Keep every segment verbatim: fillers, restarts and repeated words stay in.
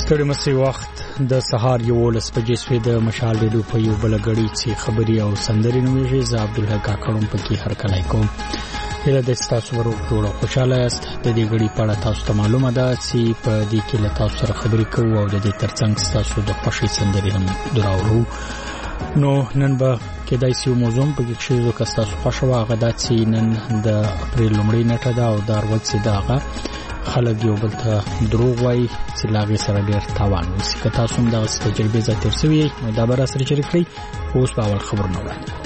ستړي مسي وخت د سهار یولس بجې سوی د مشال ډیډو په یو بلګړی چې خبري او سندري نومیږي ز عبدالحق کاکړم پکې هر کله کوم هله د تاسو ورو ټول خوشاله است د دې غړي په اړه تاسو ته معلومه ده چې په دې کې له تاسو سره خبري کوو او د دې ترڅنګ تاسو د خوشي سندري هم دراورو نو نن به کېدای شي موضوع په کې چې د تاسو خوشاله غدا چې نن د اپریل لومړۍ نیټه ده او د اروت سي داغه خلک یو بل ته دروغ وایي چې لاغي سره ډیر تاوان وسی که تاسو هم د تجربه زه تیر سوي نو دا به را سره شریک کړئ اوس په اول خبر نه وړاندې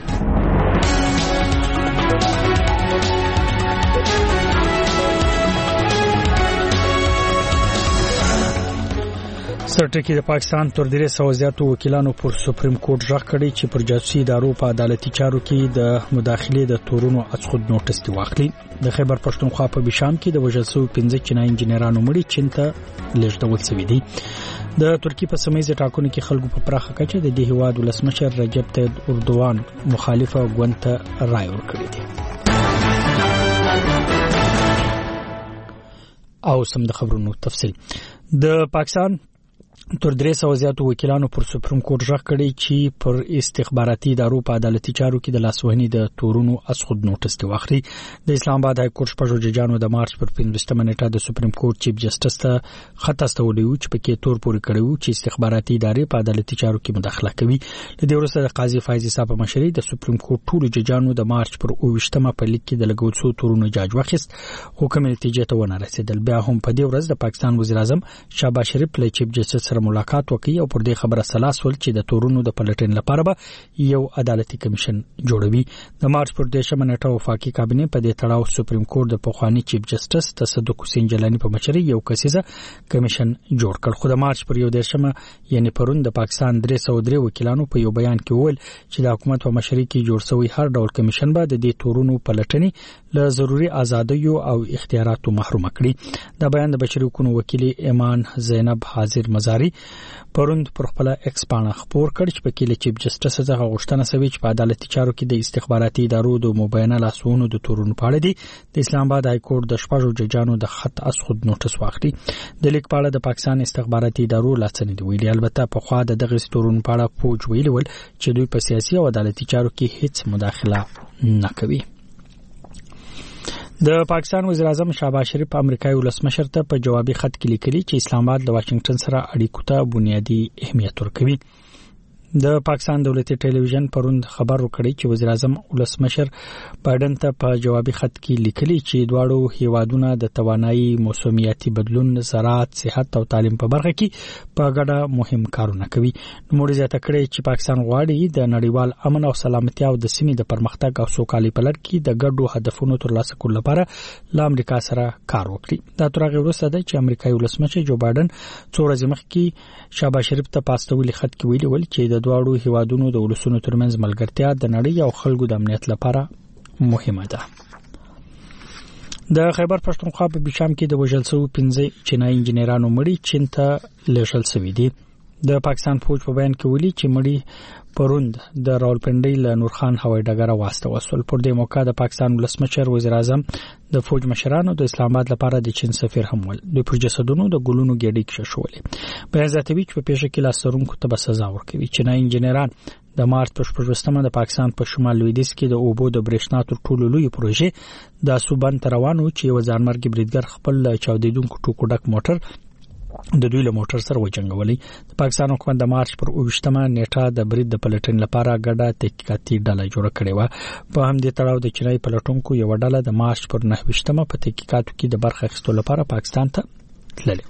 سرټکی د پاکستان تر ډیره سو زیاتو وکیلانو پر سپریم کورټ ژغ کړی چې پر جاسوسي ادارو په عدالتي چارو کې د مداخله د تورونو اڅخود نوټس دی واخلي د خیبر پښتونخوا په بشام کې د وجلسو پنځه چینای انجنیرانو مړي چینته لږ شوی دي د ترکی په سیمه ټاکنو کې خلکو په پراخه کچه د دې هواد ولسمشر رجب طیب اردوغان مخالفه غونته رائے ورکړي دي او سم د خبرونو تفصیل د پاکستان تر درې سو زیاتو وکیلانو پر سپریم کورټ ژغ کړی چې پر استخباراتي ادارو په عدالتي چارو کې د لاسوهنې د تورونو اڅخود نوټس دی واخلي د اسلام آباد های کورټ شپږ ججانو د مارچ پر پنځمه نیټه د سپریم کورټ چیف جسټس ته خط استولی و چې پکې تور پورې کړی و چې استخباراتي ادارې په عدالتي چارو کې مداخله کوي د دې وروسته د قاضي فایز صاحب مشري د سپریم کورټ ټول ججانو د مارچ پر اوویشتمه په لیک کې د لګوڅو تورونو جاج واخیست حکم نتیجه ته ونه رسیدل بیا هم په دې ورځ د پاکستان وزیر اعظم شهباز شریف له چیف جسټس سره ملاقات وکړي او پر دې خبره سلاس ول چې د تورونو د پلټن لپاره به یو عدالتي کمیشن جوړوي د مارچ پر دیشمه نیټه وفاقي کابینه په دې تړاو سپریم کورټ د پخوانی چیف جسټس تصدق حسین جیلانی په مشرۍ یو کسیزه کمیشن جوړ کړ خو د مارچ پر یو دیشمه یعنی پرون د پاکستان درې سو درې وکیلانو په یو بیان کې وویل چې د حکومت په مشرۍ کې جوړ شوی هر ډول کمیشن به د دې تورونو پلټنې له ضروري ازادیو او اختیاراتو محروم کړي دا بیان د بشري حقوقو وکیل ایمان زینب حاضر مزاری پروند پر خپل ایکس پاڼه خبر کړ چې په کې له چیف جسټس څخه غوښتنه شوې چې په عدالتي چارو کې د استخباراتي ادارو د مبینه لاسوهنو د تورونو په اړه دي د اسلام آباد های کورټ د شپږو ججانو د خط اڅخود نوټس واخلي د لیک په اړه د پاکستان استخباراتي ادارو لاسنیدي ویلي البته په خوا د دغه تورونو په اړه فوج ویلي ول چې دوی په سیاسي او عدالتي چارو کې هیڅ مداخله نه کوي د پاکستان وزیر اعظم شهباز شریف امریکایي ولسمشر ته په جوابي خط کې لیکلي چې اسلام آباد د واشنگټن سره اړیکو ته بنیادی اهمیت ورکوي د پاکستان دولتي ټلویزیون پروند خبر ورکړی چې وزیر اعظم ولسمشر بایدن ته په جوابي خط کې لیکلي چې دواړو هیوادونو د توانایي موسمیاتي بدلون زراعت صحت او تعلیم په برخه کې په ګډه مهم کارونه کوي نو زیاته کړی چې پاکستان غواړي د نړیوال امن او سلامتیا او د سیمې د پرمختګ او سوکالۍ په لړ کې د ګډو هدفونو ترلاسه کولو لپاره له امریکا سره کار وکړي دا تر هغه وروسته ده چې امریکایي ولسمشر جو بایدن څو ورځې مخکې شهباز شریف ته پاستولي خط کې ویلي ول چې د دواړو هیوادونو د ولسونو ترمنځ ملګرتیا د نړۍ او خلکو د امنیت لپاره مهمه ده د خیبر پښتونخوا په بشام کې د وژل شوو پنځه چینای انجنیرانو مړي چین ته لېږل شوي دي د پاکستان فوج په بیان کې ویلي چې مړي پروند د راولپنډۍ له نورخان هوایي ډګر واستول شول پر دې موقع د پاکستان ولسمشر وزیر اعظم د فوج مشرانو د اسلام آباد لپاره د چین سفیر هم ول د پر جسدونو د ګلونو ګډي کې شولې بیان ذاتوي چې په پیښه کې لاسرونکو ته سزا ورکوي چینای انجنیران د مارچ په شپږمه د پاکستان په شمال لویدیځ کې د اوبو د برېښنا تر ټولو لوی پروژې د سوبان روانو چې یو ځانمرګي بریدګر خپل چاودیدونکو ټوکو ډک موټر د دوی له موټر سره وجنګولې د پاکستان حکومت د مارچ پر اوویشتمه نیټه د برید د پلټن لپاره ګډه تحقیقاتي ډله جوړه کړې و په همدې تړاو د چینای پلټونکو یو ډله د مارچ پر نهویشتمه په تحقیقاتو کې د برخه اخیستلو لپاره پاکستان ته تللې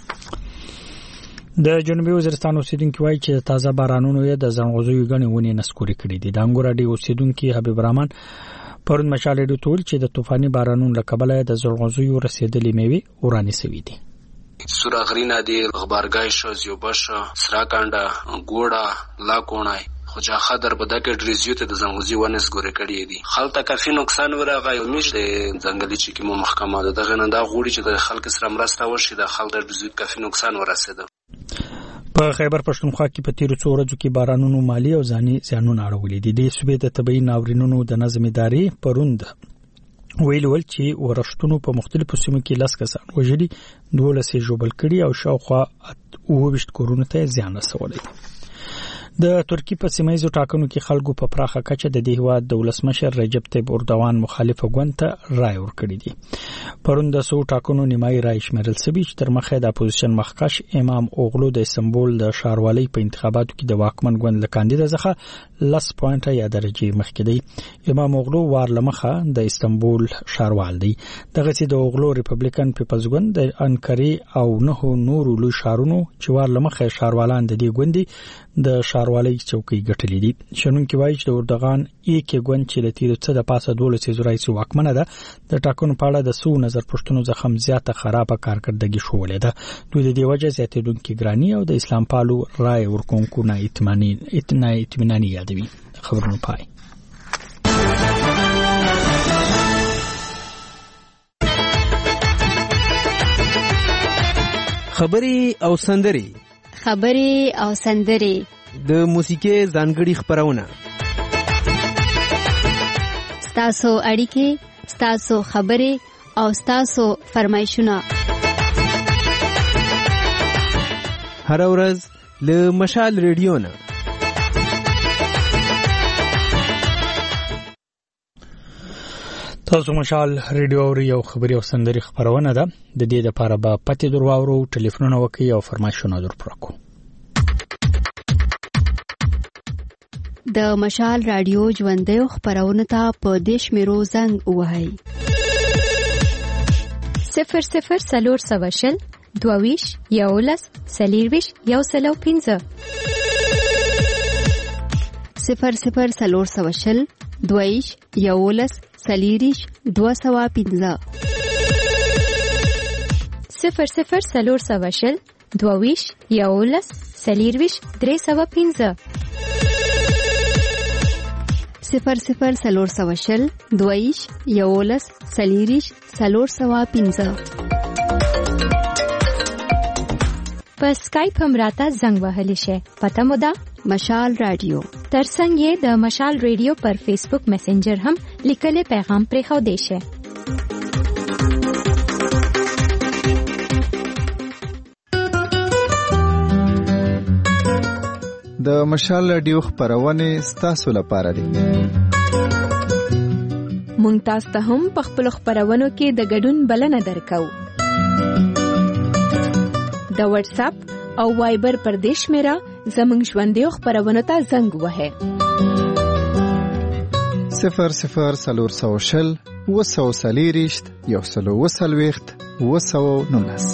و د جنوبي وزیرستان اوسیدونکو وایي چې تازه بارانونو یې د زنغوزیو غني ونی نسکوري کړې دي د انګور اډي اوسیدونکو حبیب رحمان پرون مشال ډیډو تول چې د طوفاني بارانونو لکبله د زنغوزیو رسیدلې میوه ورانی سوي دي سوراغرینا دی غبارګای شو زیوبشه سراکانډه ګوړه لاکونای خو جا خطر په دغه ډریزیو ته د زنګوزي ونس ګورې کړی دي خلک کافي نقصان ورغی او مش د ځنګلي چې کوم محکمه ده دغه نه دا غوړي چې د خلک سره مرسته وشي د خلک د ډریزیو کافي نقصان ورسېده په خیبر پښتونخوا کې په تیرو څو ورځو کې بارانونو مالی او ځاني زیانونه اړولې دي د صوبې د طبي ناورینونو د نظم ادارې پروند ویل ول چې ورښتونو په مختلفو سیمو کې لاس کسان وژلي دولسې جوړل کړي او شاوخوا اوه کورونو ته زیان رسولی. د ترکی په سیمایي ټاکنو کې خلکو په پراخه کچه د دې هیواد د ولسمشر رجب طیب اردوغان مخالفه ګوند ته رای ورکړی دی. پرون د سو ټاکنو نیمایي رای شمیرل شوی چې تر مخه د اپوزیشن مخکښ امام اوغلو د استنبول د ښاروالۍ په انتخاباتو کې د واکمن ګوند له کاندید څخه لس پوینټه یا درجه مخکې دی. امام اوغلو وار لمخه د استنبول ښاروال دی. دغه چې د اوغلو ریپبلیکن پیپلز ګوند د انکرې او نه نورو لوی ښارونو چې وار لمخه ښاروالان د دې ګوندي د ښاروالۍ چوکۍ ګټلې دي. شنونکي وایي چې د اردوغان یک ګوند چې له تیرو څه د پاسه دولس زورای سو واکمنه ده د ټاکنو په اړه د سو نظر پښتنو زخم زیاته خرابه کارکردګي شولې ده. دوی د دې وجه زیاتېدونکې ګرانی او د اسلام پالو رای ورکونکو نه اطمیناني اطمیناني یادوي. خبرونه پای. خبري او سندري خبري او سندري د موسیقي ځانګړي خبرونه ستاسو اړیکې ستاسو خبري او ستاسو فرمایشونه هر ورځ له مشال ریډیو نه. تاسو مشال ریډیو اوري او خبري او سندري خبرونه ده. د دې لپاره به پته درواورو ټلیفونونه وکي او فرمایشونه درپرکو. د مشال رادیو ژوندۍ خبرونه ته په دیش میرو زنګ وهاي صفر صفر سلور سواشل دوویش یولس سلیرویش یو سلو پینزه صفر صفر سلور سواشل دوویش یولس سلیریش دو سوا پینزه صفر صفر سلور سواشل دوویش یولس سلیرویش درې سوا پینزه صفر صفر سلور سواشل دویش یولس سلیریش سلور سوا پینزه. په سکایپ هم راته زنګ وهلی شي. پته مو ده مشال رادیو. ترڅنګ یې د مشال ریډیو پر فیسبوک میسنجر هم لیکلي پیغام پرې خو دی شي. د مشال رادیو خبرونه ستاسو لپاره دي. مونږ تاسو ته هم په خپل خبرونو کې د ګډون بلنه درکو. د واتس اپ او وایبر پر دیش میرا زمنګ ژوندۍ خبرونه ته زنګ وهه صفر صفر سلور سوشل وسو سلیریشت یو سلو وسلويخت وسو نونس.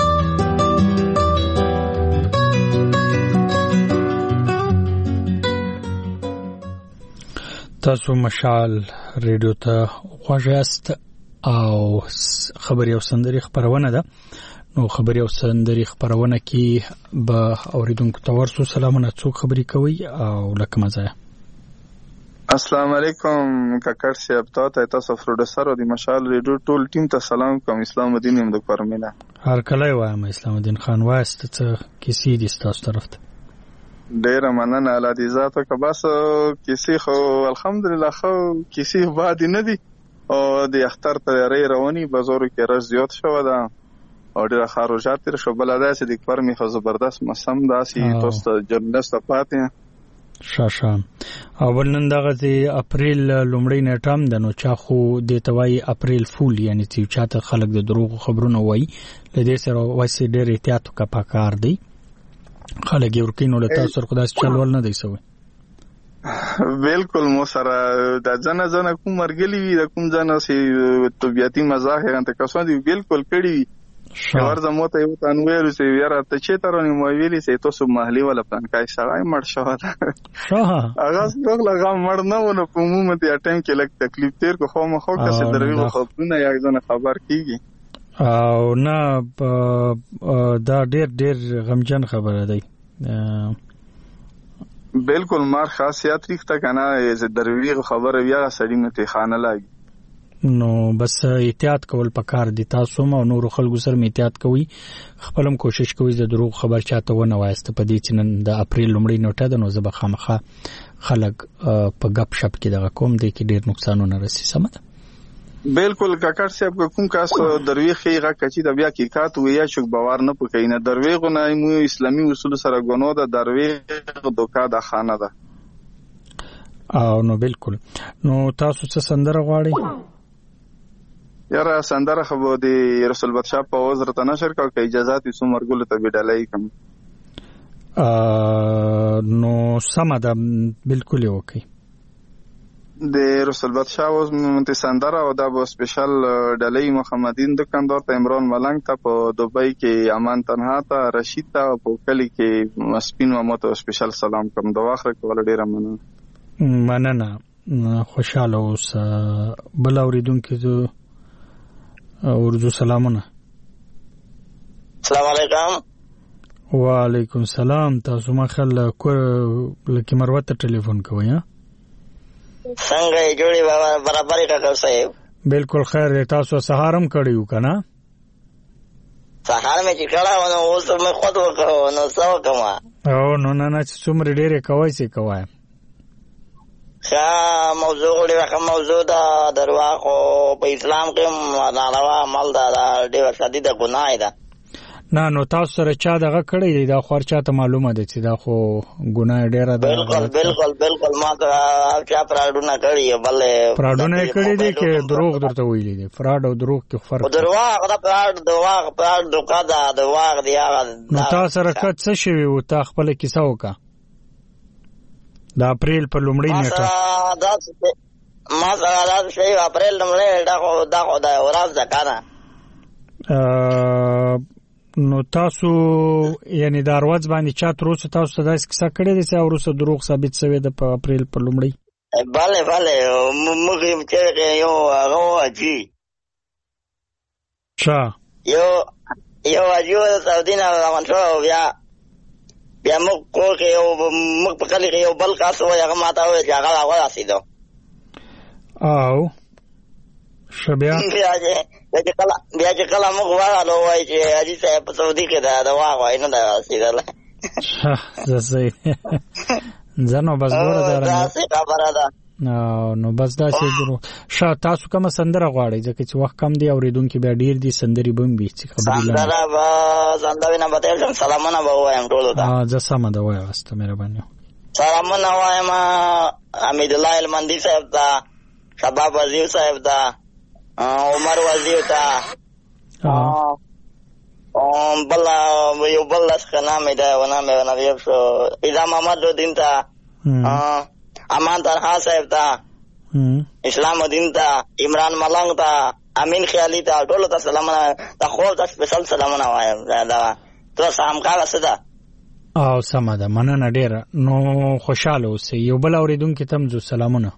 تاسو مشال ریډیو ته غوښیاست او خبري او سندري خبرونه ده. نو خبري او سندري خبرونه کې به اوریدونکو ته ورسو. سلامونه، څوک خبري کوي او لکه مزه. السلام علیکم کاکړ صاحب، تاسو تاسو پروډوسر او د مشال ریډیو ټول ټیم ته سلام کوم. اسلام الدین هم د کورمینه هر کله وایم. اسلام الدین خان وایست څه کیسې دي تاسو طرف ته؟ ډیره مننه الله دې ذاتو که بس کیسې خو الحمدلله خو کیسې بعد نه دي او د اختر تیاری رواني بازارو کې رش زیات شوه ده او ډیره خروجات تر شو. بل دا چې د کورمي خو زبردست موسم داسې تاسو جنست پاتې شاشا او ولنن دغه د اپریل لومړی نیټم د نو چا خو د توای اپریل فول یعنی چې چاته خلک د دروغ خبرونه وای لدې سره وایي ډیر احتیاط کا پکار دی. خلک یو کینو له تاسو سره خدای چلول نه دی سوی. بالکل مو سره د ځنه ځنه کوم مرګلی وي د کوم ځنه سي طبيعتي مزاح انت کسان دی بالکل کړي شاور زموته یو تنویر سي یاره ته چې ترونی مو ویلي سي تاسو محلي ولا پلان کای سړای مړ شو ها هغه څنګه لګا مړ نه ونه په عمومي ټایم کې لګ تکلیف تیر کو خو مخ او کسه دروي خو نه یو ځنه خبر کیږي او نه دا ډیر ډیر غمجن خبره دی. بالکل مار خاصیت ریخته کنه ز دروي خبره بیا سړی نه ته خانه لاګي. نو بس احتیاط کول پکار دي. تاسو مو نور خلکو سره احتیاط کوئ، خپلم کوشش کوئ د دروغ خبر چاته ونه وایست. په دې چې نن د اپریل لومړی نیټه ده نو زه به خامخا خلک په غپ شپ کې دغه کوم دی کې ډیر نقصانونه رسي. سم ده؟ بالکل کاکړ صاحب کوم کاس درویغ هغه کچې د بیا کې کات ویا شو باور نه پکې نه درویغ نه مو اسلامي اصول سره غونو د درویغ دوکا د خانه ده او نو بالکل نو تاسو څه سندره غواړئ یاره سندره خو د رسول بادشاہ په وزر ته نشر کا کې اجازه تي سو مرګول ته بدلای کوم نو سم ده بالکل اوکي د رسول بادشاہ اوس مونته سندره او دا به سپیشل ډلې محمدین دکاندار ته عمران ملنګ ته په دوبۍ کې امان تنها ته رشید ته په کلی کې مسپین مامته سپیشل سلام کوم د واخره کول ډیره مننه مننه خوشاله اوس بل اوریدونکو زه اردو سلامونه السلام علیکم وعلیکم السلام تاسو ما خل لکه مروه ته ټلیفون کوی ها څنګه جوړي برابرې کاکړ صاحب بالکل خیر تاسو سهارم کړیو کنه سهار مې چې کړه نو اوس مې خود وکړو نو څو کومه او نو نه نه څومره ډېرې کوي څه کوي ښه موضوع ډېره موضوع دا درواغ او په اسلام کې ناروا عمل دا ډېر شدید ګناه ده نه نو تاسو سره چا دغه کړی دی دا خور چاته معلومه ده چې دا خو ګناه ډیره ده بالکل بالکل بالکل ما ته چا پراډونه کړی بل پراډونه کړی دي چې دروغ درته ویلي دي فراډ او دروغ کې فرق دی دروغ دا پراډ دروغ پراډ دوکا دا دروغ دی نو تاسو سره څه شوی او تا خپل کیسه وکا د اپریل په لومړۍ نیټه ما سره دا شی اپریل لومړۍ دا خو دا خو دا ورځ ده کنه نو تاسو یعنی دا ورځ باندې چا تر اوسه تاسو ته داسې کیسه کړې ده چې وروسته دروغ ثابت شوی ده په اپریل په لومړۍ bale bale موږ چې یو هغه اجي چا یو یو اجي سعودي نه روان شو بیا بیا موږ کوکه یو موږ په کلی کې یو بل کاس وای هغه ماته وای چې هغه هغه رسیدو او شبیا بیا چې چې کله بیا چې کله موږ وایو وای چې اجي صاحب په سعودي کې دا دا وای نه دا رسیدل زه زنو بس ګوره دا دا څه خبره ده نو بس دا څه درو شا تاسو کوم سندره غواړئ ځکه چې وخت کم دی اوریدونکو بیا ډیر دي سندري بم بي چې خبرې لاله سندره با سندره نه بته سلامونه به وایم ټول ته ها زه سم ده وایم واست مهرباني سلامونه وایم حمید الله المندي صاحب دا شباب وزیر صاحب دا عمر وزیر دا ام بلا یو بل څنګه مې دا ونه مې ونه یو شو اذا محمد الدین تا امان طرحه صاحب تا اسلام الدین تا عمران ملنګ تا امین خیالي تا ټول ته سلامونه تا خو ته سپیشل سلامونه وایم دا تو سلام کاله صدا او سم ده مننه ډیر نو خوشاله اوسې یو بل اوریدونکو تم جو سلامونه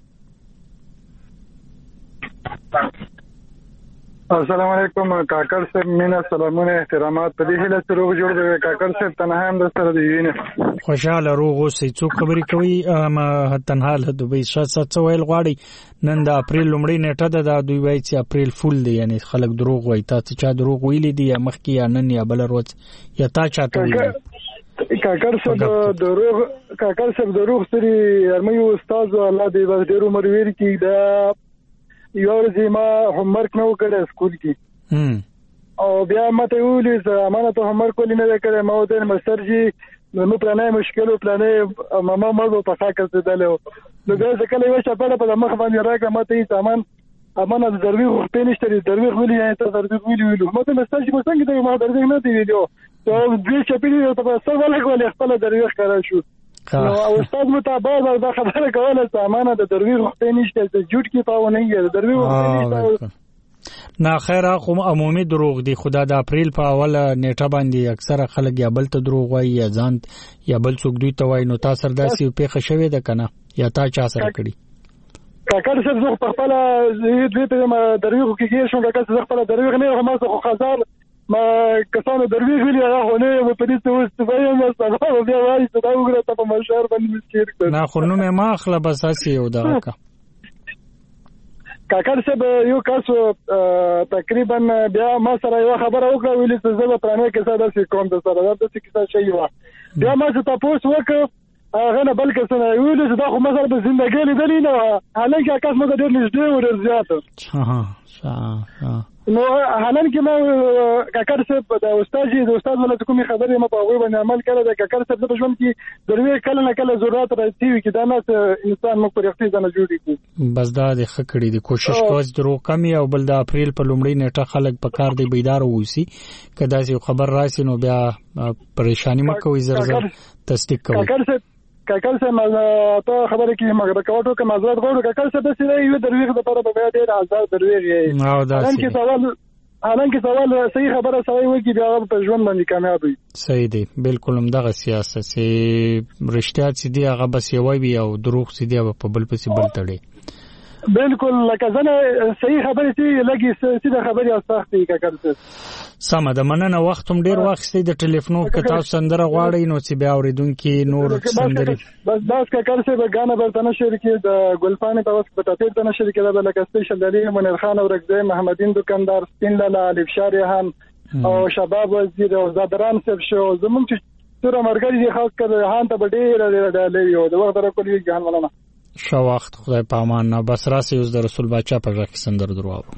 السلام علیکم کاکړ صاحب مینا سلامونه احترامات په دې هله سره جوړ دی کاکړ صاحب تنها هم د سره دی وینه خوشاله روغ اوسې څوک خبرې کوي ما تنها له دوی شاته څه ویل غواړي نن د اپریل لومړۍ نیټه ده د دوی وایي چې اپریل فول دی یعنی خلک دروغ وایي تاسو چا دروغ ویلي دي یا مخکې یا نن یا بل ورځ یا تا چاته ویلي کاکړ صاحب دروغ کاکړ صاحب دروغ سری ارمي استاد الله دې ډېر عمر ویر کی دا یو ورځ ما هومورک نو کړی سکول کې او بیا ماته ویلي چې امانه ته هومورک ولې نه کړې ما وته مستر جی نو پلانې مشکلو پلانې ماما مړ په فاکر ته دلو نو دا ځکه یو شپه په مخ باندې راګه ماته یې سامان امانه د دروي وخت نشته دروي ویلي یا ته دروي ویلي ویلو ماته مستر جی څنګه ته ما دروي نه دی ویلو ته دې چې په ته څه ولګولې خپل دروي ښکارا شو نو استاد متابعه دا خبره کوله سامانه د دروي وخت نشته د جوړ کې پاو نه یې د دروي وخت نشته نه خیر خو عمومي دروغ دي خدا د اپریل په اوله نیټه باندې اکثره خلک یا بل ته دروغ وایي یا ځان یا بل څوک دوی ته وایي نو تاسو سره داسې پیښه شوې ده کنه یا تا چا سره کړی کاکړ صاحب زه په خپل دوی ته دروي خو کې شو کاکړ صاحب خپل دروي نه هم خو خزر ما کسانو دروي ویلي هغه نه په دې څه وایم نو سبا بیا وایي چې دا وګړه ته په مشار باندې مسکیر کړ نه خو نو مې ما خپل بس اسې یو دا کا کاکړ صاحب یو کاسو تقریبا بیا ما سره یو خبره وکړه ویلي چې زه په پرانه کې ساده سي کوم د سره د څه کیسه شي و بیا ما ته تاسو وکړ هغه نه بلکې څه نه ویل چې دا خو مثلا په زندګۍ لیدلی نه حالانکه کس مو ډېر نږدې و ډېر زیات ها نو حالانکه ما کاکر صاحب د استاد د استاد ولته کومې خبرې ما په هغه باندې عمل کړی د کاکر صاحب په ژوند کې دروي کله نه کله ضرورت راځي چې دا نه انسان مو پر اختیار نه جوړي کی بس دا د خکړې د کوشش کوز درو کمی او بل د اپریل په لومړۍ نیټه خلک په کار دی بیدار ووسی کدا چې خبر راشي نو بیا پریشانی مکوې زر زر تصدیق کوي کاکر صاحب کاکل سے ته خبره کې مګر کوټو کې مزرات غوړو کاکل سے د سره یو درویغ د پر په بیا ډیر آزاد درویغ یې او دا حالانکه سوال حالانکه سوال صحیح خبره سوي وي چې بیا په ژوند باندې کامیاب وي صحیح دی بالکل هم دغه سیاست سي رښتیا چې دی هغه بس یو وي او دروغ چې دی په بل پسې بل تړي بالکل لکه زنه صحیح خبره چې لګي سیده خبره استختی کاکل سے سم د مننه وخت هم ډیر وخت سي د ټلیفون کتاب سندره غواړي نو چې بیا اوریدونکو نور سندري بس بس کاکل سے غانا برتنه شریکي د ګلفان په واسطه په تاثیر تنه شریکي د لکه سپیشل دلی منیر خان او رګزه محمدین دکاندار سپین لاله الف شاریحان او شباب وزیر او زادران صاحب شو زمونږ چې تر مرګري دي خاص کر هان ته ډیر د لیو د وخت راکولې ځان ولنه شو وخت خدای په امان نه بس راسي اوس د رسول بچا په ځکه سندر درواو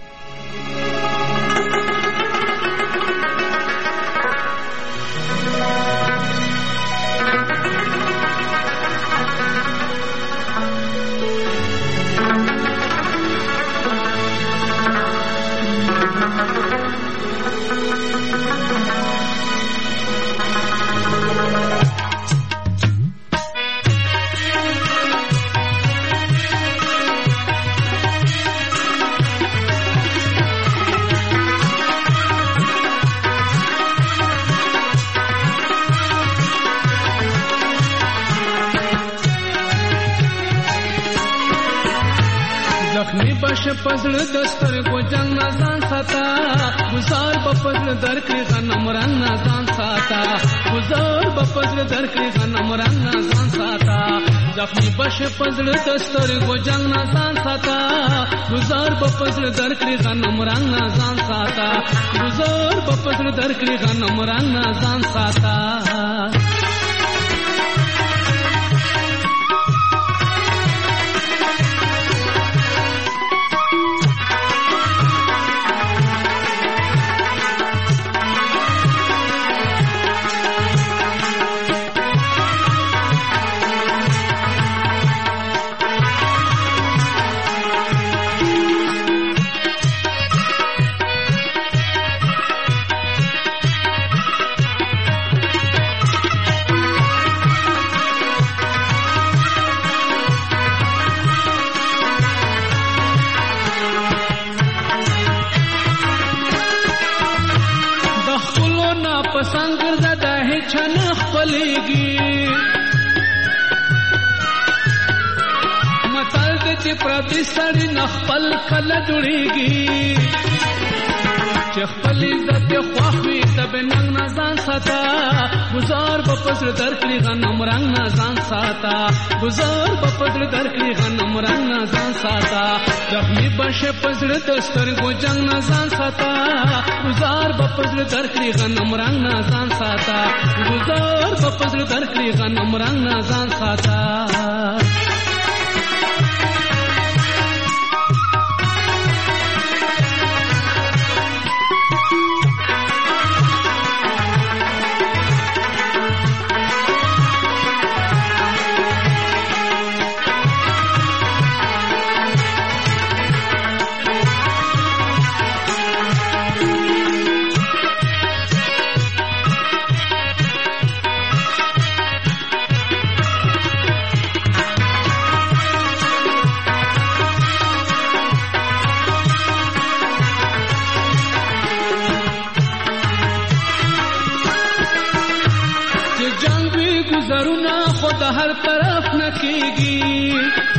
پزړه دستر کو جنگ نازان ساتا گزار بپزړه درکړي غنم رنگ نازان ساتا گزار بپزړه درکړي غنم رنگ نازان ساتا زخمی بش پزړه دستر کو جنگ نازان ساتا گزار بپزړه درکړي غنم رنگ نازان ساتا گزار بپزړه درکړي غنم رنگ نازان ساتا پردی سړی نخپل کله جوړیږي چې خپل عزت خوښوي د بننګ نازان ساته گزار په پسر درکړي غنم رنگ نازان ساته گزار په پسر درکړي غنم رنگ نازان ساته زخمی بشه پسر دستر کو جنگ نازان ساته گزار په پسر درکړي غنم رنگ نازان ساته گزار په پسر درکړي غنم رنگ نازان ساته हर तरफ न कीगी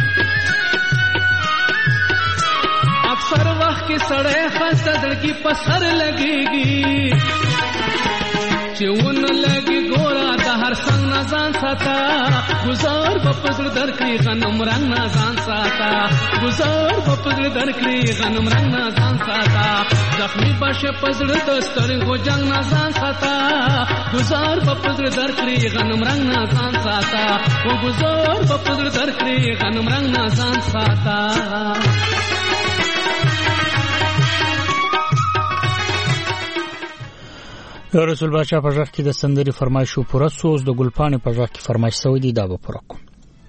अक्सर वक्त की सड़े खस्ता की पसर लगेगी चुन लगी गोरा दहा یار څنګه ځان ساته گزار په پزړه درکړي غنم رنگ نه ځان ساته گزار په پزړه درکړي غنم رنگ نه ځان ساته زخمی باشه پزړه د سترګو جنگ نه ځان ساته گزار په پزړه درکړي غنم رنگ نه ځان ساته او گزار په پزړه درکړي غنم رنگ نه ځان ساته رسول بادشاہ په ځخ کې د سندري فرمایشو پوره سوز د ګلپانې په ځخ کې فرمایش سوی دی دا به پوره کوم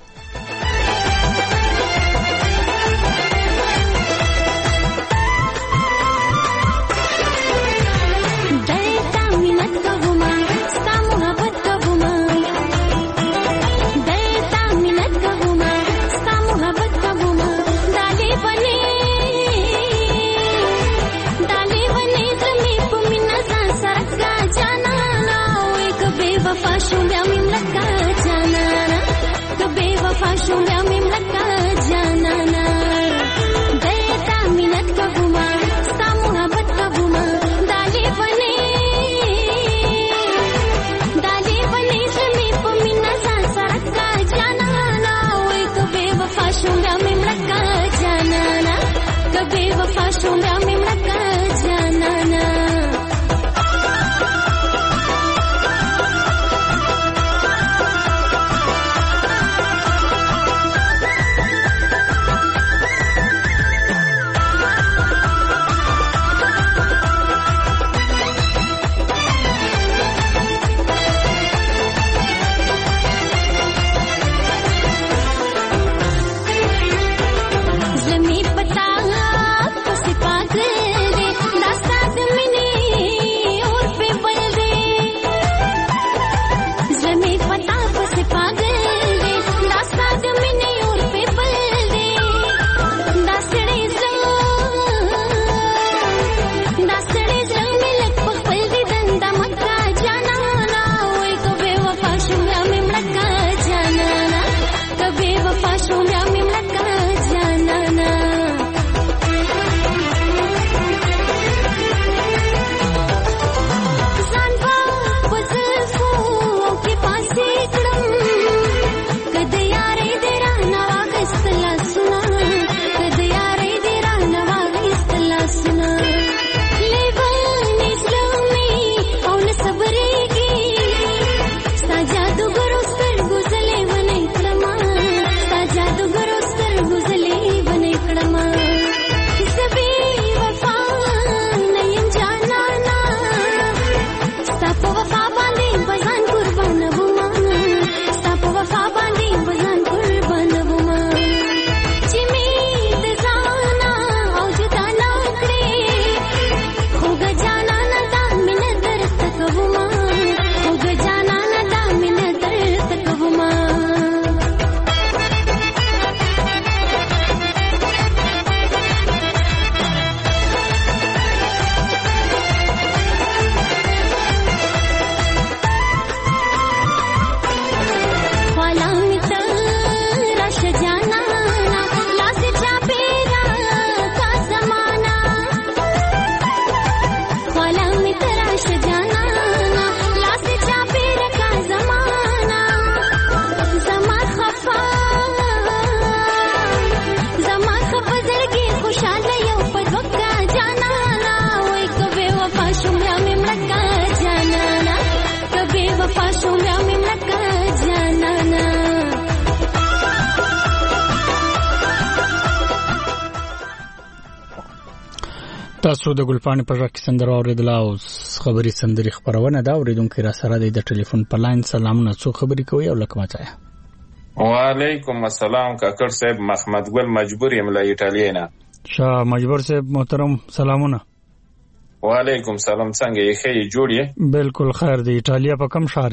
تاسو د ګلپانې په ځای کې سندره اوریدله او خبري سندري خبرونه دا اوریدونکو را سره د ټلیفون په لاین سلامونه څو خبري کوي او لکه ماته وعلیکم السلام کاکړ صاحب محمد ګل مجبور یم له ایټالیا نه شاه مجبور صاحب محترم سلامونه وعلیکم سلام څنګه یې ښه جوړ یې بالکل خیر دی ایټالیا په کوم ښار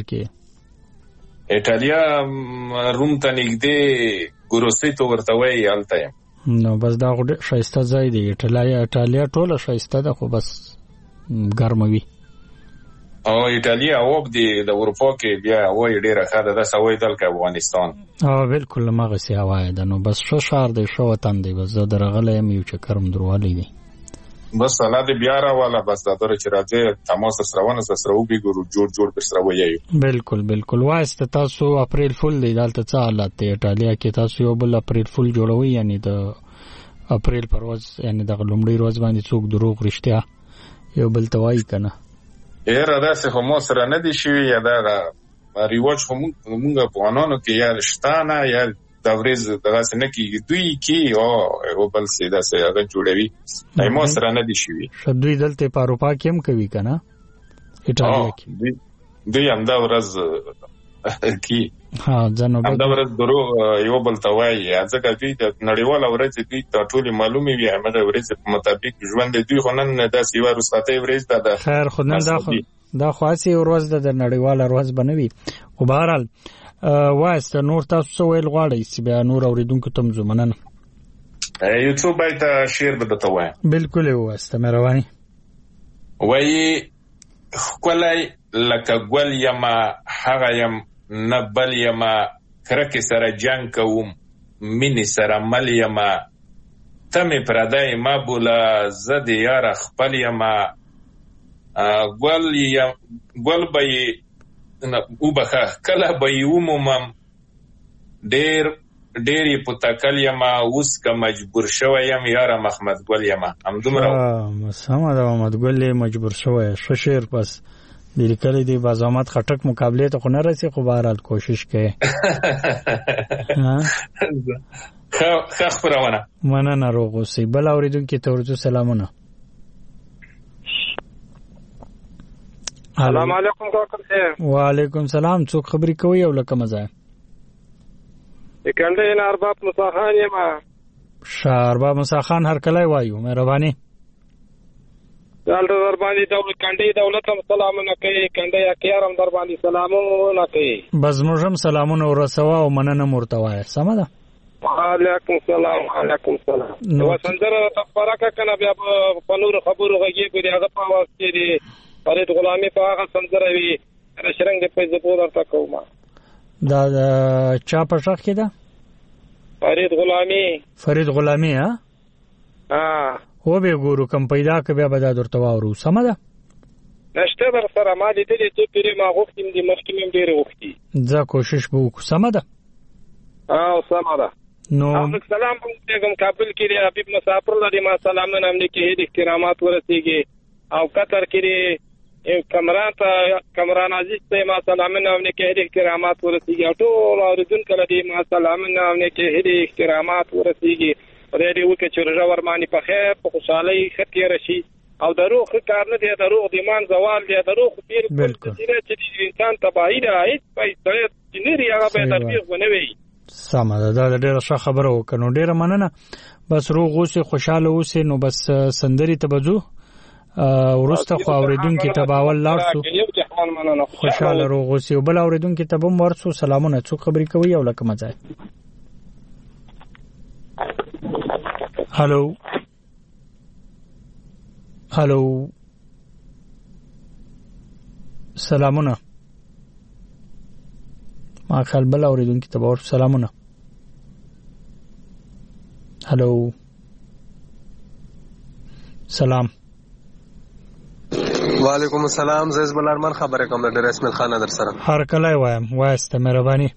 کې ایټالیا روم ته نږدې ګروسیتو ورته وایي هلته یم نو بس دا غوډه شایسته ځای دی ایټالیا ایټالیا ټوله شایسته ده خو بس ګرمه وي او ایټالیا اوب دی د اروپا کې بیا وایي ډېره ښه ده داسې وایي دلته افغانستان او بالکل هماغسې هوا ده نو بس ښه ښار دی ښه وطن دی بس زه درغلی یم یو چکر م در وهلی دی بس الله دې بیا راواله بس دا تر چې راځي تماس سره ونه سره وګورو جوړ جوړ پر سره وایي بالکل بالکل واسطه تاسو اپریل فول دی دالته څه حالت دی ایتالیا کې تاسو یو بل اپریل فول جوړوي یعنی د اپریل پر ورځ یعنی د لومړي ورځ باندې څوک دروغ رښتیا یو بل توای کنه اېره دا څه هم سره نه دي شوی یا دا ریواج هم موږ په انونو کې یا شتانه یا دا ورځ دغه څنګه کې دوی کې او او بل څه دا څه هغه جوړوي ایمو سره نه دي شوی شدوی دلته په اروپا کې هم کوي کنه ایتالیا کې دوی هم دا ورځ کې ها ځنو هم دا ورځ درو یو بل توای ځکه دوی د نړیوال ورځ دوی ته ټول معلومي وي هغه ورځ په مطابق ژوند دوی خو نن د سیوا رساته ورځ ده خیر خو نن دا خو دا خاصي ورځ د نړیوال ورځ بنوي او بهرحال واسطه نور تاسو څه ویل غواړئ چې بیا نور اوریدونکو ته مزمنن یوټیوب ایت شیر بدته وای بالکل واسطه مهرباني وای کولای لکه ګل یما هغه یم نه بل یما کرک سره جنگ کوم مینی سره مل یما تمه پردای ما بولا زد یار خپل یما ګل یم ګل به او بخه کله به یومم ډیر ډیر په تکل یما اوس که مجبور شوم یار محمد ګل یما هم دومره سم دا محمد ګل مجبور شوی شو شیر پس د لیکلې دی بازامات خټک مقابله ته خو نه رسي خو بهرحال کوشش کوي ها خ خبرونه مننه روغ اوسې بل اوریدونکو ته ورته سلامونه السلام علیکم کاکر صاحب وعلیکم سلام څوک خبرې کوي او لکه مزه کندې نه ارباب مصاخان یم شارباب مصاخان هر کله وایو مهرباني دال در باندې دولت کندې دولت هم سلامونه کوي کندې اکیارم در باندې سلامونه کوي بس موږ هم سلامونه ورسوا او مننه مرتوای سم ده وعلیکم السلام علیکم السلام نو سندره تفرقه کنه بیا په نور خبرو غږی کوي هغه په واس کې دی فرید غلامی په هغه سندره وی رشرنګ په زپور ورته کوم دا چا په شخ کې ده فرید غلامی فرید غلامی ها ها و به ګورو کم پیدا ک بیا به دا درته واورو سم ده نشته در سره ما دې دې ته پیری ما غوښتم دې مخکې ډېر وختي ځا کوشش به وکړو سم ده اه سم ده نو سلام پیغام کابل کې حبیب مسافر لري ما سلام نه امني کې دې احترامات ورسیږي او قطر کې کمران ته کمران عزیز ته ما سلام نه امني کې دې احترامات ورسیږي او ټول اوریدونکو لري ما سلام نه امني کې دې احترامات ورسیږي ورته وکړي چې رجا ورماني په خیر په خوشحالي خطر راشي او دروغ کار نه دی دروغ د ایمان زوال دی دروغ بالکل چې انسان تباہی نه هیڅ پیسې چې نه هغه به تربیح ونوي سمه ده دا ډیره ښه خبره وکړو ډیره مننه بس روغ اوسه خوشاله اوسه نو بس سندري ته بجو ورسته خو اوریدونکو ته باول لاړ شو خوشاله روغ اوسه بل اوریدونکو ته بم ورسو سلامونه څوک خبرې کوي او لکه مزه هالو هالو سلامونه ما خپل بل اوریدونکو ته ورسو سلامونه هالو سلام وعلیکم السلام زیز بلارمن خبره کوم د رسمل خان در سره هر کله وایم واسطه مهرباني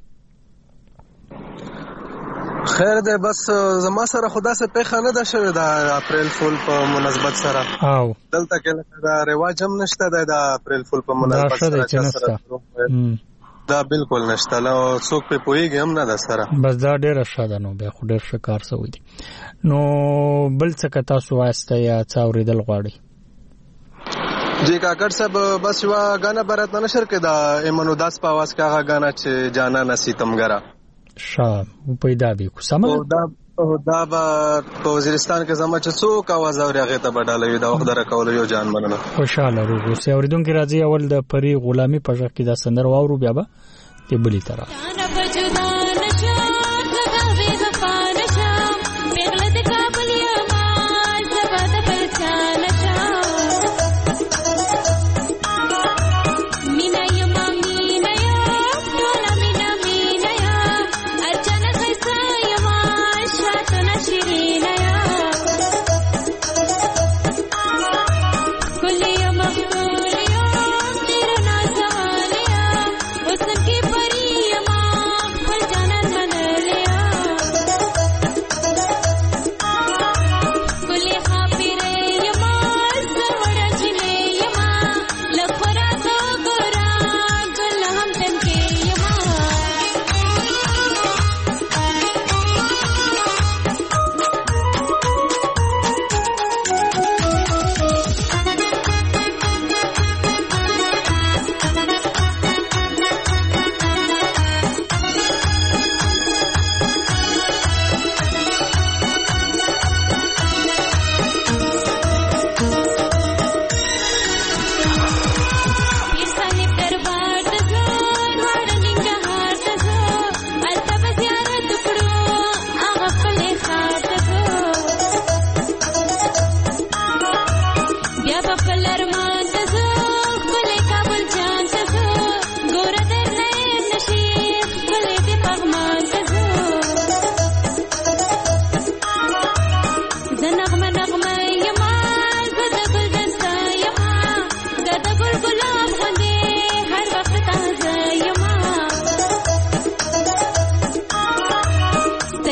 خیر ده بس زما سره خدا سره په خانه ده شوی دا اپریل فول په مناسبت سره او دلته کې دا رواج هم نشته دا د اپریل فول په مناسبت سره دا بالکل نشته نو څوک په پويږي هم نه ده سره بس دا ډیره شاده نو به خو ډیر شکار سوي دي نو بل څه تاسو واسطه یا څاوریدل غواړي جی کاکړ صاحب بس وا غانا برات نشر کې دا ایمنو داس په आवाज کې هغه غانا چې جانا نسیتمګرا شاه پیدا به کو سم دا دا په وزیرستان کې زما چې څوک आवाज اوري هغه ته بدلوي دا وخت درکول یو جان مننه خوشاله روغ سي اوریدونکو راځي اول د پری غلامی په ځکه دا سندر واورو بیا به ته بلی طرف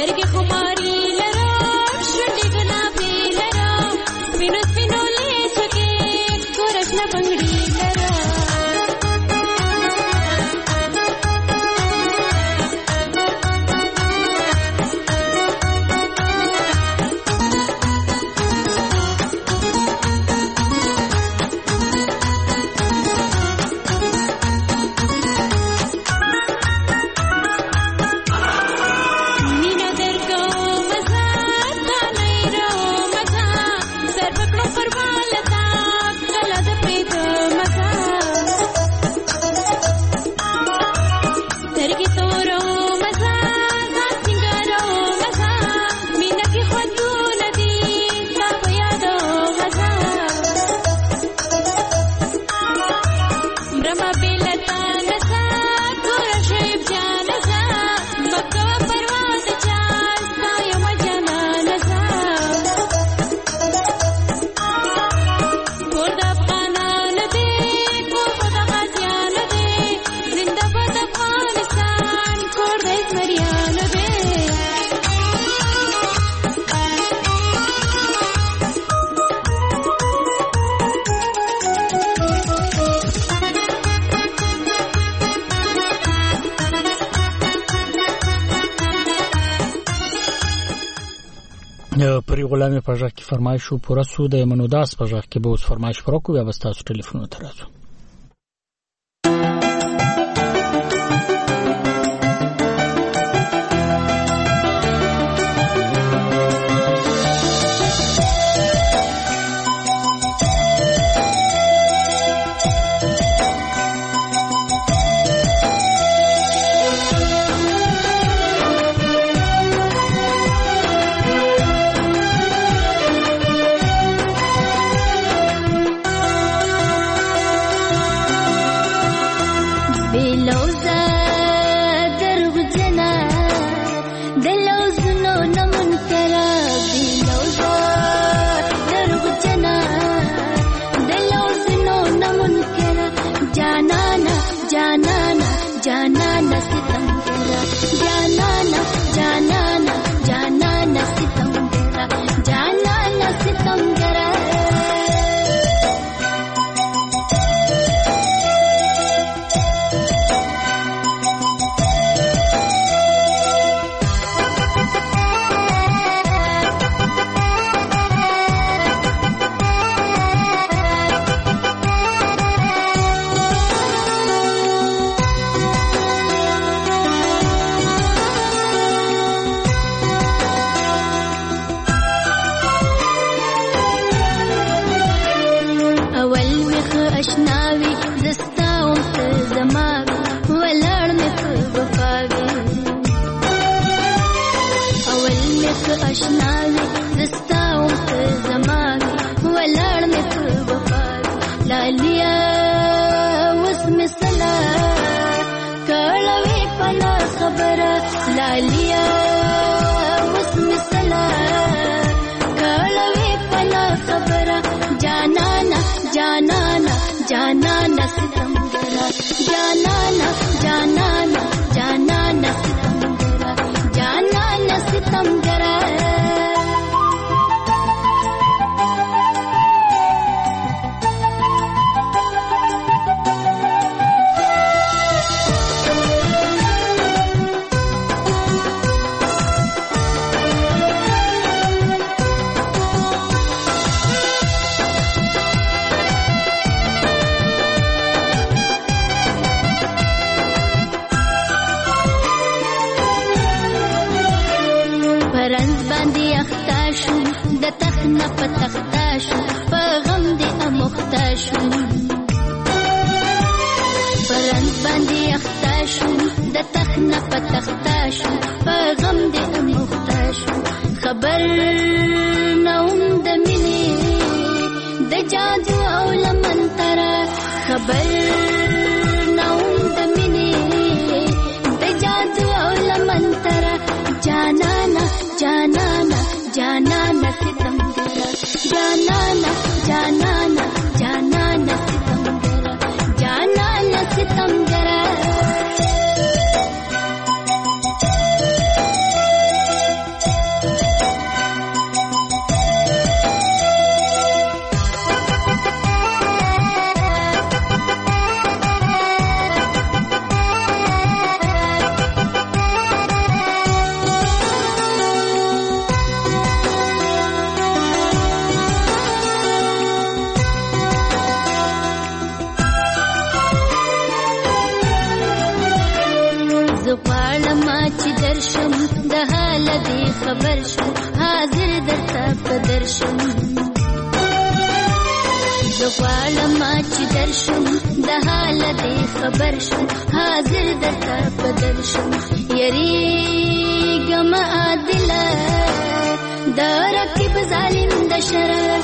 پری غلامي په ځای کې فرمایش شو پوره سو د منوداس په ځای کې به اوس فرمایش پرو کوي او تاسو ټلیفون ته راځو. خبر شم حاضر درته په درشم زه غواړم چې درشم د حال دې خبر شم حاضر درته په درشم یریږم عادله د رقیب ظالم د شر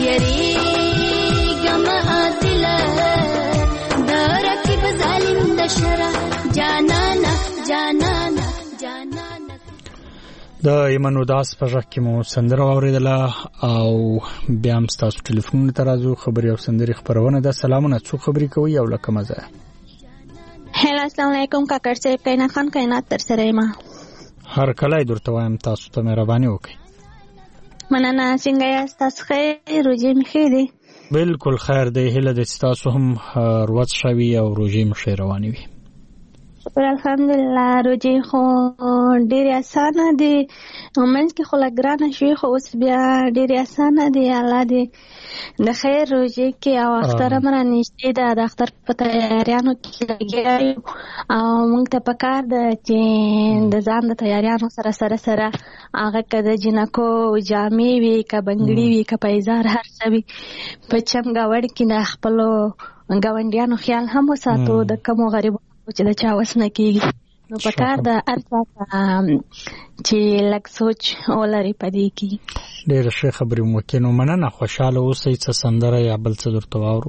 یریږم عادله د رقیب ظالم د شر جانانا جانانا جانانا د ایمن وداس په ځکه کې مو سندره اوریدله او بیا هم تاسو ټلیفون ته راځو خبري او سندري خبرونه ده سلامونه څو خبري کوي او لکه مزه هلا السلام علیکم کاکر صاحب کینا خان کینا تر سره ما هر کله درته وایم تاسو ته مهرباني وکړئ مننه څنګه یاست تاسو خیر روزي مخې دي بالکل خیر دی هله د تاسو هم روز شوي او روزي مخې رواني وي شکر الحمدلله روزي خو ډېر اسانه دي ومنځ کې خو لګرانه شوي خو اوس بیا ډېر اسانه دي الله دې د خیر روزي کې او اختر مره نشته ده د اختر په تیاریانو کې لګیا او موږ ته پکار ده چې د ځان د تیاریانو سره سره سره هغه کده جنکو جامې وي که بنګړي وي که پیزار هر څه وي په چم گاوړ کې د خپلو ګاونډیانو خیال هم وساتو د کمو غریبو چې د چا وس نه کېږي نو پکار ده هر چا چې لږ سوچ ولري په دې کې ډېره ښه خبرې مو وکړې نو مننه خوشحاله اوسئ څه سندره یا بل څه درته واورو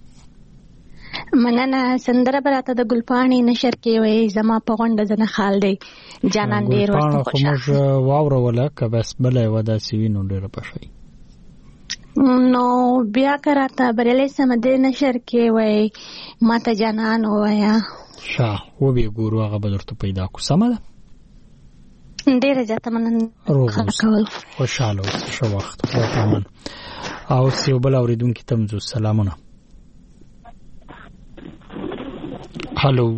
مننه سندره به راته د ګلپاڼې نشر کې وایي زما په غونډه زه نه خال دی جانان ډېر ورته خو موږ واوروله که بس بله یوه داسې وي نو ډېره به ښه نو بیا که راته بریالی سمه دې نشر کې وایي ما ته جانان ووایه ښه وبې ګورو هغه به درته پیدا کړو سمه ده ډېره زیاته مننه خوشحاله اوسه ښه وخت خدای ته امن او اوس یو بل اورېدونکي ته هم ځو سلامونه هلو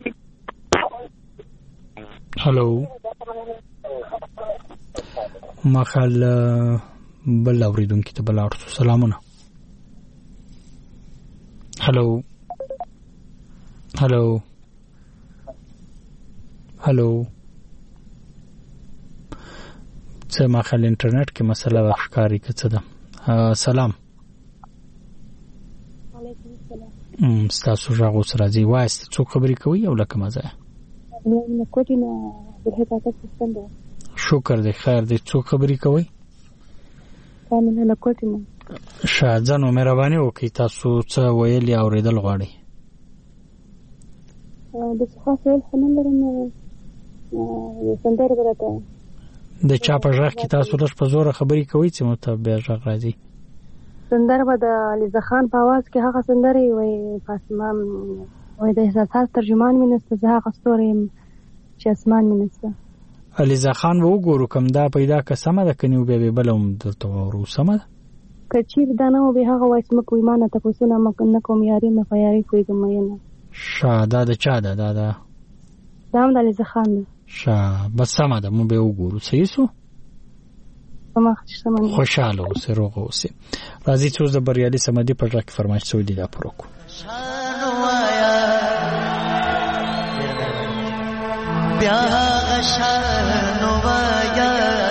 هلو ما خیال بل اورېدونکي ته بل اورسو سلامونه هلو هلو هلو څه ما خیال انټرنیټ کې مسله ښکاري که څه ده سلام ستاسو غږ اوس راځي وایست څوک خبرې کوي او لکه مزه شکر دی خیر دی څوک خبرې کوي ښه ځنو مهرباني وکړئ تاسو څه ویل یا اورېدل غواړئ د څه خاص ویل خو نه لرم سندره به راته د چا په غږ کې تاسو لږ په زوره خبرې کوئ چې مو ته بیا غږ راځي سندره به د علیزه خان په اواز کې هغه سندرې وایي فاطمه وایي د احساسات ترجمان مې نسته زه هغه ستوری یم چې اسمان مې نسته علیزه خان به وګورو کوم دا پیدا که سمه ده که نه بیا به بله هم درته واورو سمه ده که چیرې دا نه و بیا هغه وایي زموږ وایي ما نه تپوسونه نه کوم یاري مې په یاري پوهېږم مینه ښه دا د چا ده دا ده دا هم د علیزه خان ده ښه بس سمه ده مونږ به وګورو صحیح سو خوشحاله اوسئ روغ اوسئ راځئ چې اوس د بریالي صمدي په غږ کې فرمایش شوی دی دا پوره کړو بیا غشان وایا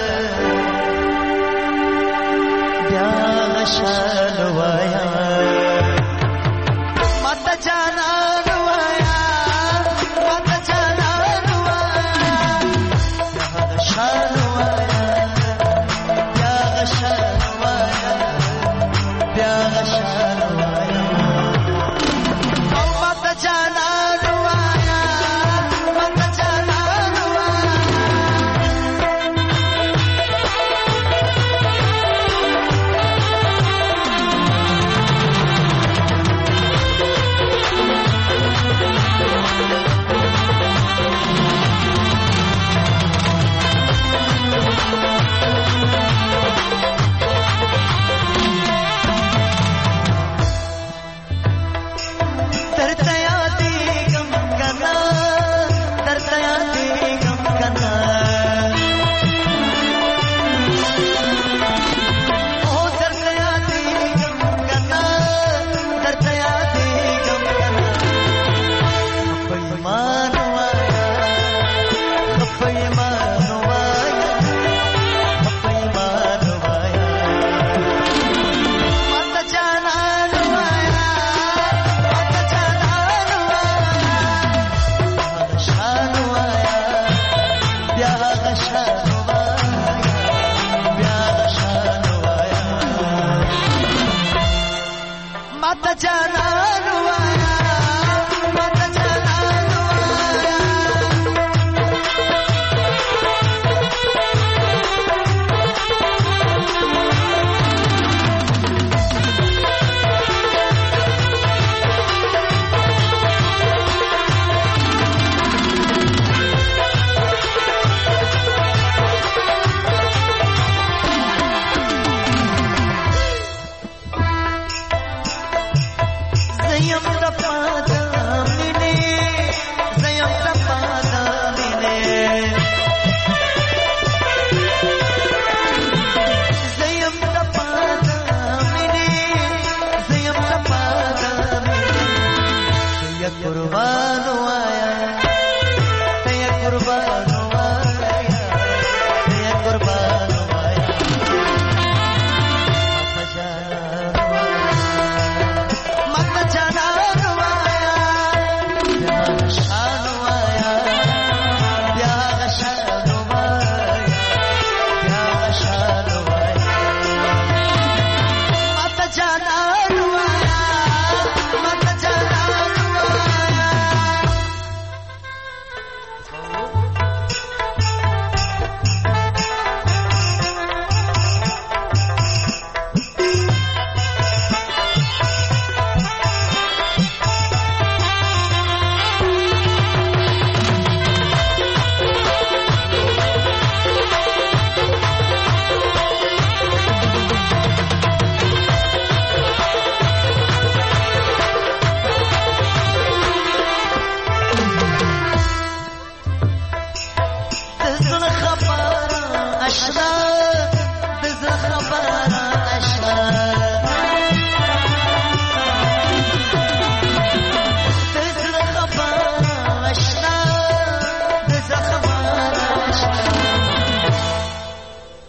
بیا غشان وایا مت جانا وایا مت جانا وایا بیا غشان وایا بیا غشان وایا بیا غشان وایا مت جانا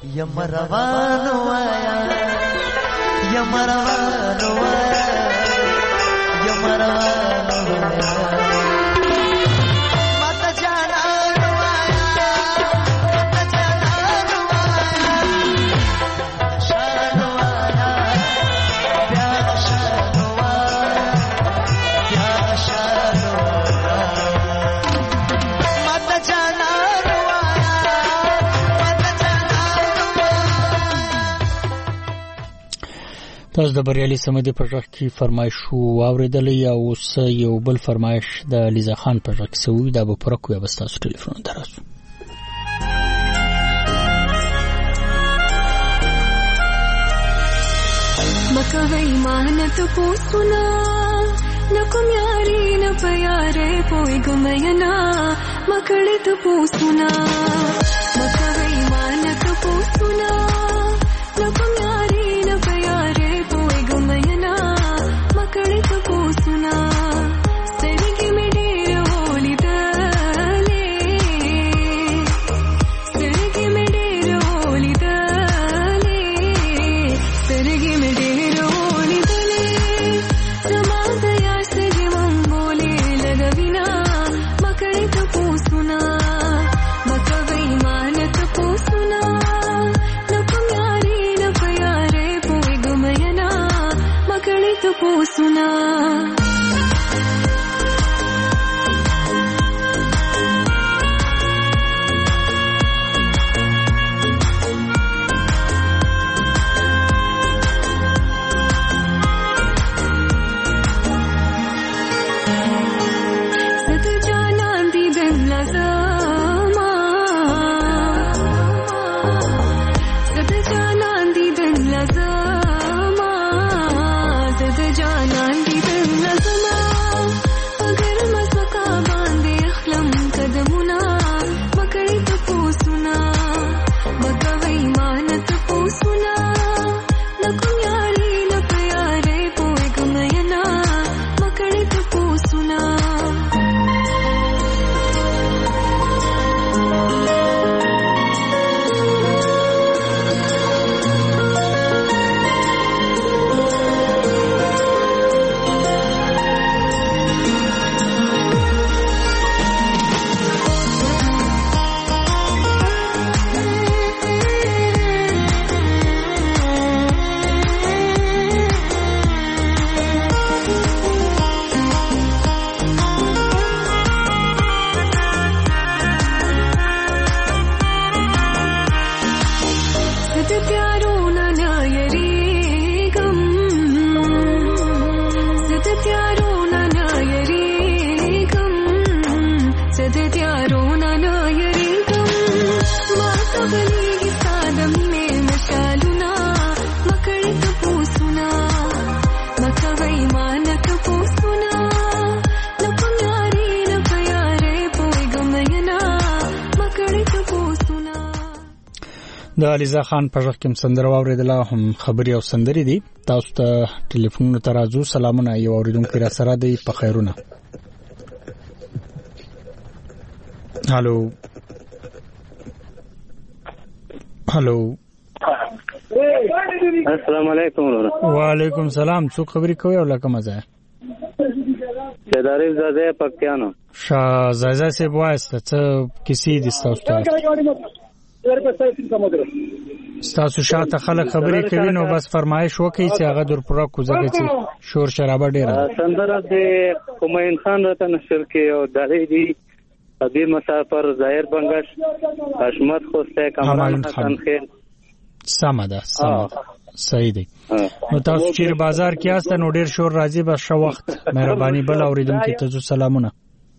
یم روانو آیا یم روانو آیا یم روانو آیا ماتا جانانو آیا ماتا جانانو آیا شانو آیا پیار شانو آیا پیار شانو آیا ماتا جانانو تاسو د بریالي سمدي په ځخ کې فرمایش واوریدلې او اوس یو بل فرمایش د لیزا خان په ځخ سوي دا به پرکو یا بس تاسو ټلیفون دراسو مکوي مانت پوسونا نکم یاري نه پیاره پوي ګمينا مکړې ته پوسونا مکوي مانت پوسونا نکم یاري نه پیاره پوي ګمينا مکړې ته پوسونا سترګې مې ډېر ولیدلې سترګې مې ډېر ولیدلې سترګې مې ډېر ولیدلې زما د یار سترګې مم بولې لګوینا مکړې ته پوسونا مکوي مانت پوسونا نکم یاري نه پیاره پوي ګمينا مکړې ته پوسونا د لیزا خان په ځخ کې سندره واوریدله هم خبري او سندري دي تاسو ته ټلیفون ته راځو سلامونه یو اوریدونکو را سره دی په خیرونه هالو هالو السلام علیکم وعلیکم السلام څوک خبري کوي او لکه مزه شهداري زاده پکتیانو شاه زاده سه واسطه څه کسی دي تاسو ته ستاسو شاته خلک خبرې کوي نو بس فرمایش وکړي چې هغه در پر کوزګه چې شور شرابه ډیره سندره د کوم انسان راته نشر کې او دغه دی ابي مسافر ظاهر بنگش حشمت خوسته کمران حسن خیر سمه ده سمه صحیح دی نو تاسو چیر بازار کې است نو ډیر شور راځي بس شو وخت مهرباني بل اوریدونکو ته سلامونه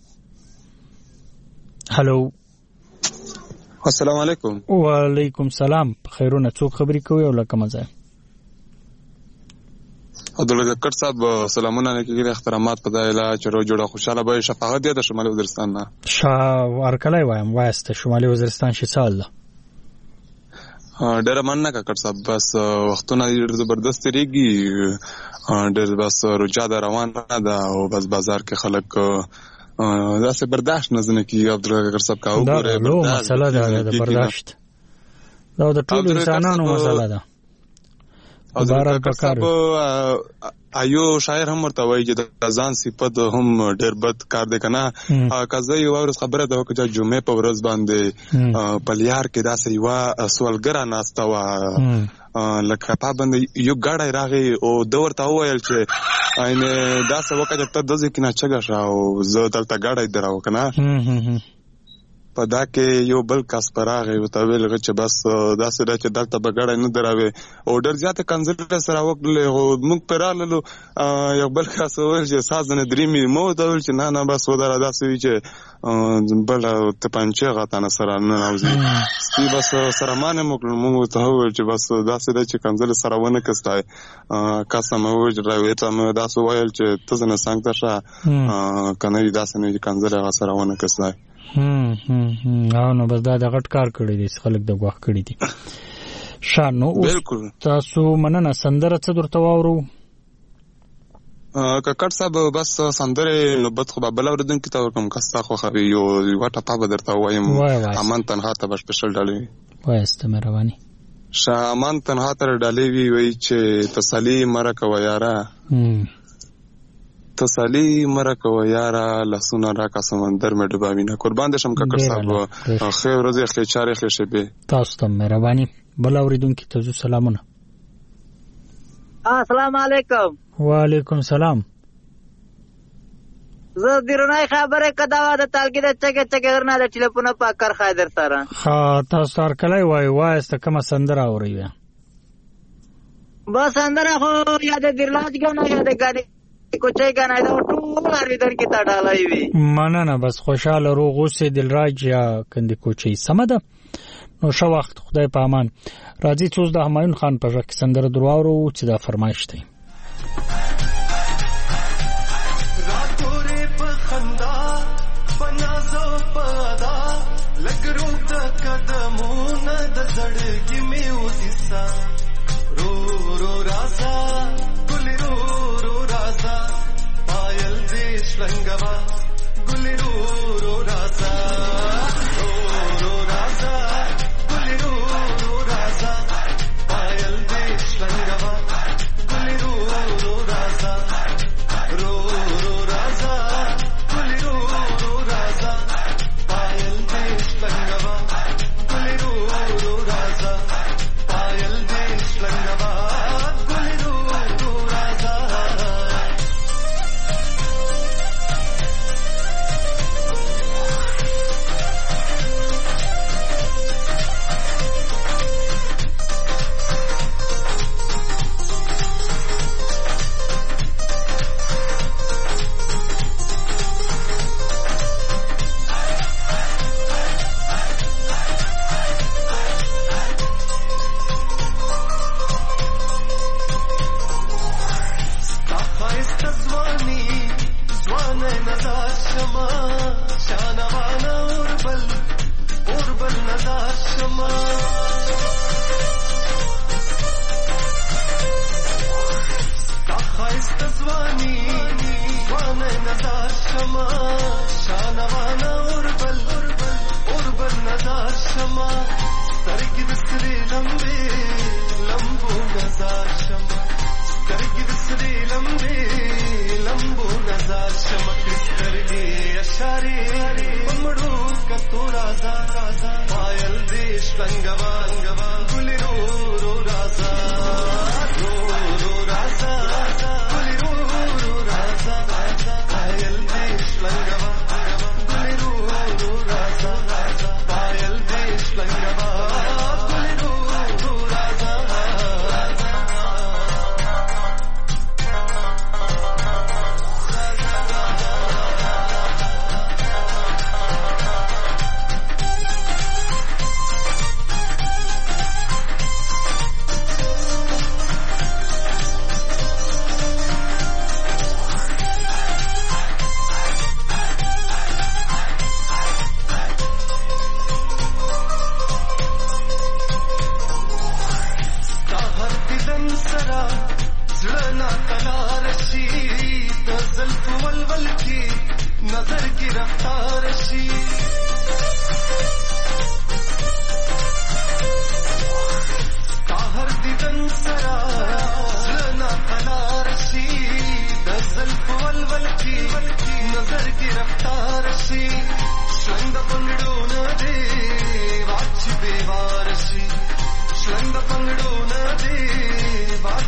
هالو السلام علیکم وعلیکم السلام خیرونه څوک خبري کوي او لکه مزه عبدالله کټ صاحب سلامونه لیکي احترامات په دایله چرو جوړه خوشاله به شفاعت دی د شمالي وزیرستان نه شاه ورکلای وایم واسطه شمالي وزیرستان شي سال ډېر مننه کټ صاحب بس وختونه ډېر زبردست ریږي ډېر بس رجا د روان ده او بس بازار کې خلک دا څه برداشت نه زنه کی عبدالله کټ صاحب کا وګوره دا مسله ده د برداشت دا د ټول انسانانو مسله ده. بارال پکار ایو شاعر هم ورته وایي چې د ځان صفت هم ډېر بد کار دی کنه. کزه یو ورځ خبره ده چې جمعې په ورځ باندې پلیار کې داسې یو سوالګره ناسته وه لکه پابند یو ګاډی راغی او ده ورته وویل چې اینې داسې وکړه چې ته داسې کې نه چګه شه او زه دلته ګاډی در راوړه کنه. په دا کې یو بل کس پر راغی ورته ویل چې بس داسې ده چې دلته به ګاډی نه دراوې او ډېر زیاته کنځلې سره وکړلې خو موږ پرې راللو. یو بل کس وویل چې ساز نه درې مې ما ورته ویل چې نه نه بس وداره داسې وي چې بله تپنچې غاتانه سره ننوځي سپي بس سره مانې مو کړل. موږ ورته وویل چې بس داسې ده چې کنځلې سره ونه کستای. کس مې وویل چې راویې ته مې داسې وویل چې ته زه نه څنګ ته شه که نه وي داسې نه وي چې کنځلې هغه سره ونه کستای. هم هم او نو بس دا د غټ کار کړی دی خلک د غوښ کړی دي. شانو تاسو مننه. سندره څه درته واورو؟ ککړ صاحب بس سندره نو بد خو بل اوردونکو ته ورکوم کستا خو خو یو یو ټاپه به درته وایم. امان تنها ته به سپیشل ډالې وایسته مهرباني. شامان تنها تر ډالې وی وی چې تسلی مرکه و یارا تسلی مرکه و یارا لسونه راکا سمندر مې ډوباوینه. قربان دې شم ککړ صاحب. خیر ورځې خیر چارې خیر شپه. تاسو ته مهرباني. بل اوریدونکو ته سلامونه. السلام علیکم. وعلیکم سلام. زه دیرونای خبره کدا د تالګي د چګه چګه غرنه د ټلیفون په کار خایدر سره. ها تاسو تر کله وای وایسته کوم سندره اوري؟ با سندره خو یاد دیرلاج غنه یاد غاډي کوچای غنه دا ټول اړیدر کې تا ډالای وی. مننه بس خوشاله روغ اوسې دلراج یا کندي کوچي سمده. نو شو وخت خدای په امان. راځي څوز د همایون خان په ژبه سندره درواورو چې دا فرمایش دی.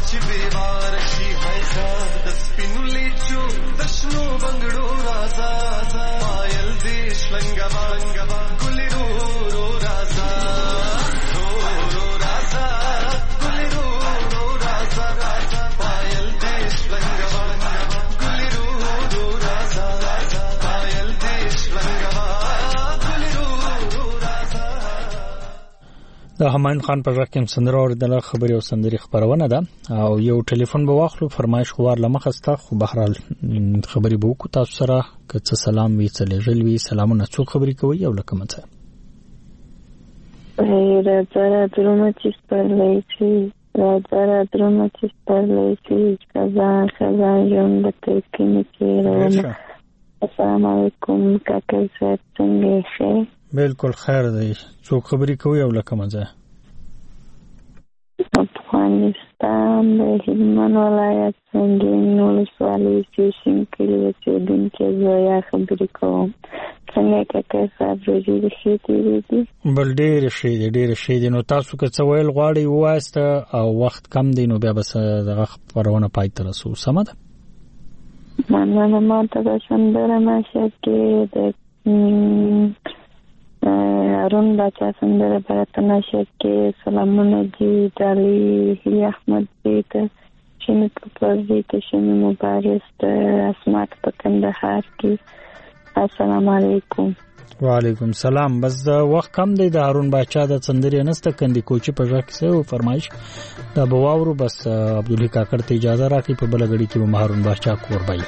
چې دیوار شي حیزه د سپینو لیچو د شنو بنګړو رازا پایل دې شلنګوا ګلې رو رو رازا رو رو رازا ګلې رو رو رازا پایل دې شلنګوا ګلې رو رو رازا پایل دې شلنګوا ګلې رو رو رازا. د همایون خان په ځکه کوم سندره اوریدله خبري او سندري خبرونه ده او یو ټلیفون به واخلو فرمایش خوار لمخسته خو بهرال خبري به وکړو تاسو سره که څه سلام وی څه لېږل وی سلامونه څوک خبري کوي او لکه مڅه راځه درمه چې سپرلی شي راځه درمه چې سپرلی شي خزان خزان ژوند به ترکینې تېرومه. السلام علیکم کاکل صاحب څنګه یې ښه؟ بالکل خیر دی. څوک خبري کوي او لکه مزه؟ افغانستان د هلمند ولایت سنګین ولسوالۍ سټیشن کلي اوسېدونکې زویا خبرې کوم. څنګه کاکا صاحب روژې د ښې تېرېدي؟ بل ډېرې ښې دي ډېرې ښې دي. نو تاسو که څه ویل غواړئ ووایسته او وخت کم دی نو بیا به دغه خپرونه پای ته رسوو. سمه ده؟ مننه. ما ته به سندره نشر کې د ارون باچا سندره برته نشر کې سلامونه دي دالي هي احمد بیت شنو پر دې ته شنو مبارز د اسمات په کندهار کې. السلام علیکم. وعلیکم سلام. بس د وخت کم دی د هارون باچا د سندرې نسته کندي کوچی په ځکه څه او فرمایش دا بواورو. بس عبدالله کاکړ ته اجازه راکړي په بل غړي کې به هارون باچا قربای.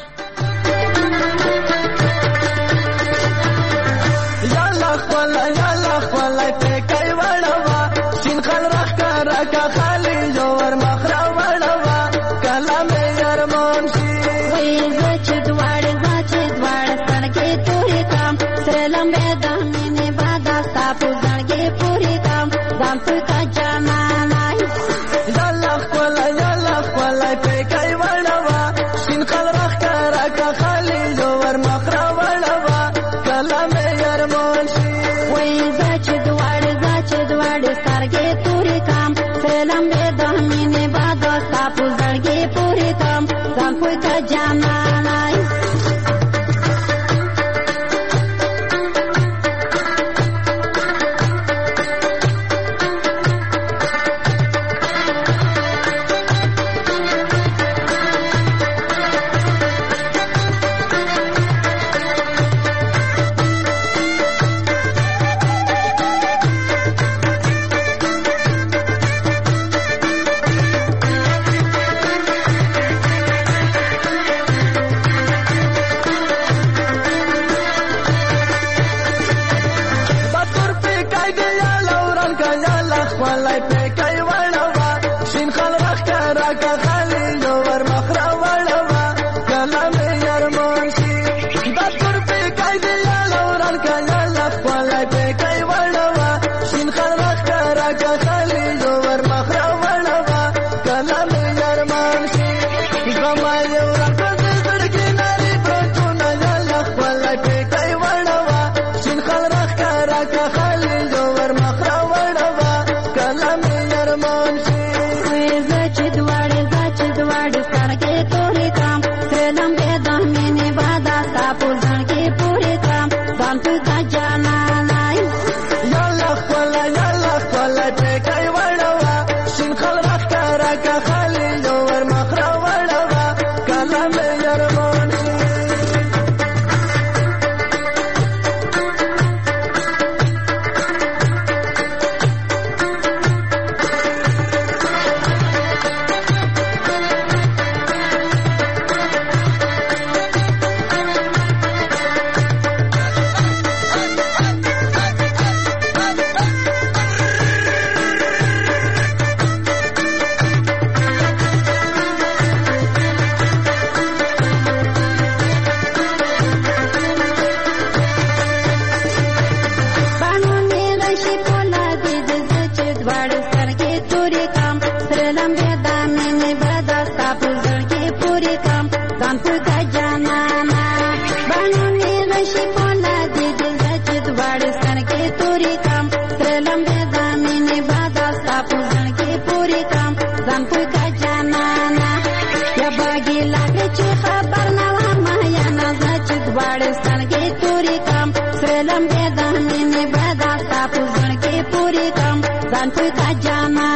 Puri kam, zan pui ka jana. ځان په کا جانا